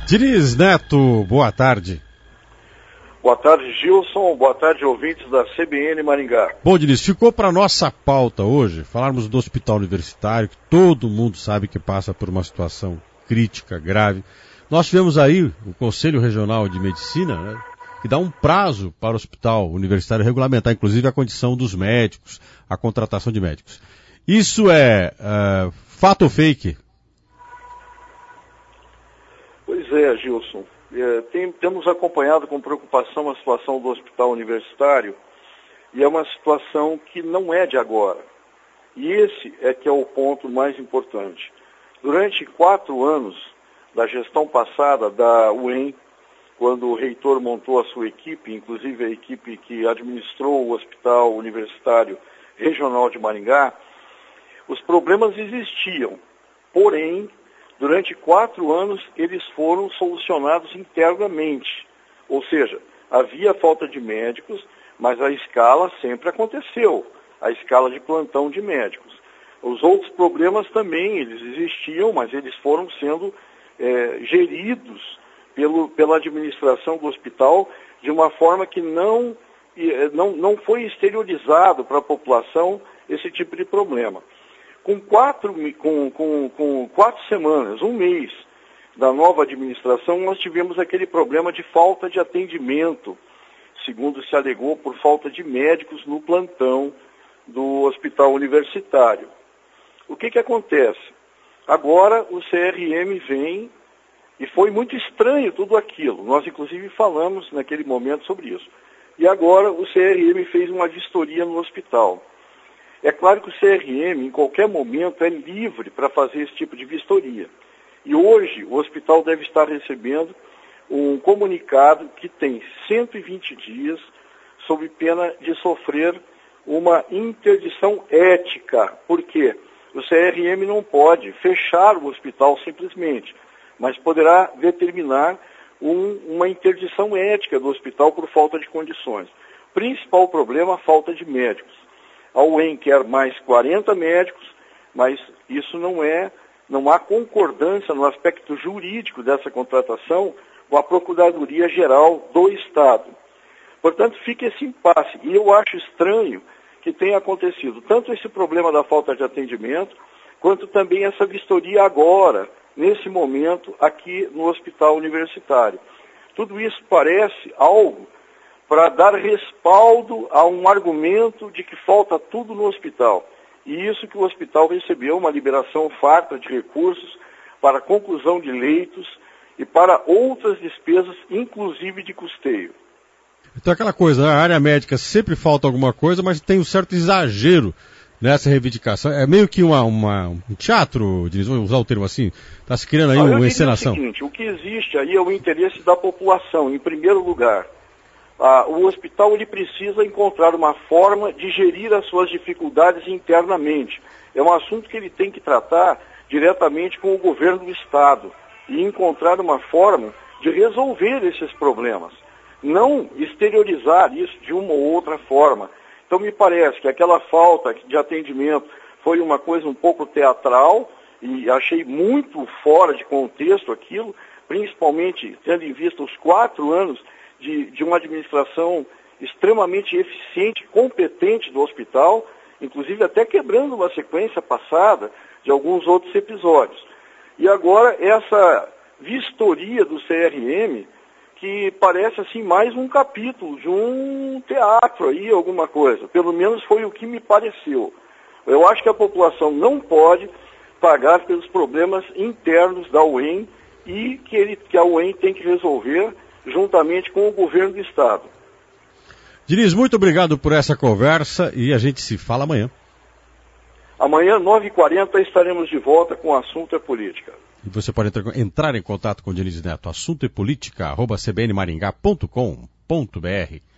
Diniz Neto, boa tarde. Boa tarde, Gilson. Boa tarde, ouvintes da CBN Maringá. Bom, Diniz, ficou para nossa pauta hoje falarmos do hospital universitário, que todo mundo sabe que passa por uma situação crítica, grave. Nós tivemos aí o Conselho Regional de Medicina, né, que dá um prazo para o hospital universitário regulamentar, inclusive, a condição dos médicos, a contratação de médicos. Isso é fato ou fake? Pois é, Gilson. Temos acompanhado com preocupação a situação do hospital universitário e é uma situação que não é de agora. E esse é que é o ponto mais importante. Durante 4 anos da gestão passada da UEM, quando o reitor montou a sua equipe, inclusive a equipe que administrou o Hospital Universitário Regional de Maringá, os problemas existiam, porém, durante 4 anos, eles foram solucionados internamente. Ou seja, havia falta de médicos, mas a escala sempre aconteceu, a escala de plantão de médicos. Os outros problemas também, eles existiam, mas eles foram sendo geridos pela administração do hospital de uma forma que não foi exteriorizado para a população esse tipo de problema. Com 4 semanas, um mês da nova administração, nós tivemos aquele problema de falta de atendimento, segundo se alegou, por falta de médicos no plantão do hospital universitário. O que acontece? Agora o CRM vem, e foi muito estranho tudo aquilo. Nós, inclusive, falamos naquele momento sobre isso. E agora o CRM fez uma vistoria no hospital. É claro que o CRM, em qualquer momento, é livre para fazer esse tipo de vistoria. E hoje, o hospital deve estar recebendo um comunicado que tem 120 dias, sob pena de sofrer uma interdição ética. Por quê? O CRM não pode fechar o hospital simplesmente, mas poderá determinar uma interdição ética do hospital por falta de condições. Principal problema, a falta de médicos. A UEM quer mais 40 médicos, mas isso não há concordância no aspecto jurídico dessa contratação com a Procuradoria-Geral do Estado. Portanto, fica esse impasse. E eu acho estranho que tenha acontecido tanto esse problema da falta de atendimento, quanto também essa vistoria agora, nesse momento, aqui no hospital universitário. Tudo isso parece algo para dar respaldo a um argumento de que falta tudo no hospital. E isso que o hospital recebeu uma liberação farta de recursos para a conclusão de leitos e para outras despesas, inclusive de custeio. Então aquela coisa, na área médica sempre falta alguma coisa, mas tem um certo exagero nessa reivindicação. É meio que um teatro, vamos usar o termo assim, está se criando aí uma encenação. O seguinte, o que existe aí é o interesse da população, em primeiro lugar. O hospital ele precisa encontrar uma forma de gerir as suas dificuldades internamente. É um assunto que ele tem que tratar diretamente com o governo do Estado e encontrar uma forma de resolver esses problemas. Não exteriorizar isso de uma ou outra forma. Então me parece que aquela falta de atendimento foi uma coisa um pouco teatral e achei muito fora de contexto aquilo, principalmente tendo em vista os 4 anos de uma administração extremamente eficiente, competente do hospital, inclusive até quebrando uma sequência passada de alguns outros episódios. E agora essa vistoria do CRM, que parece assim mais um capítulo de um teatro aí, alguma coisa. Pelo menos foi o que me pareceu. Eu acho que a população não pode pagar pelos problemas internos da UEM e que a UEM tem que resolver juntamente com o governo do Estado. Diniz, muito obrigado por essa conversa e a gente se fala amanhã. Amanhã, 9h40, estaremos de volta com o Assunto é Política. E você pode entrar em contato com o Diniz Neto, assuntoepolítica@cbnmaringá.com.br.